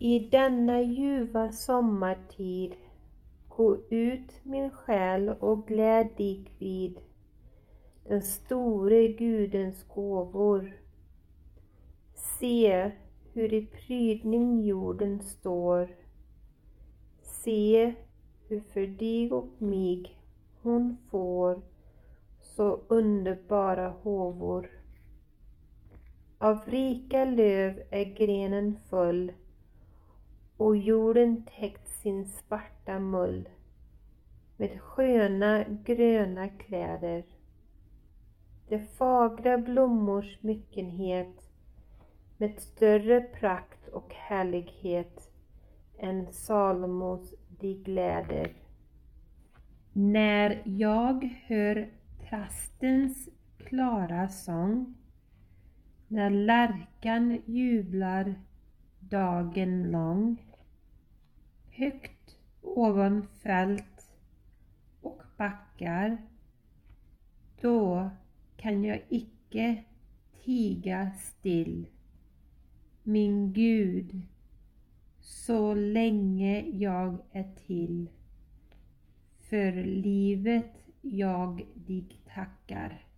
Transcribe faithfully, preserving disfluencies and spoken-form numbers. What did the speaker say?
I denna ljuva sommartid, gå ut min själ och gläd dig vid den store Gudens gåvor. Se hur i prydning jorden står. Se hur för dig och mig hon får så underbara håvor. Av rika löv är grenen full och jorden täckt sin svarta mull med sköna gröna kläder. De fagra blommors myckenhet med större prakt och härlighet än Salomos de gläder. När jag hör trastens klara sång, när lärkan jublar dagen lång, högt ovan fält och backar, då kan jag icke tiga still, min Gud, så länge jag är till. För livet jag dig tackar.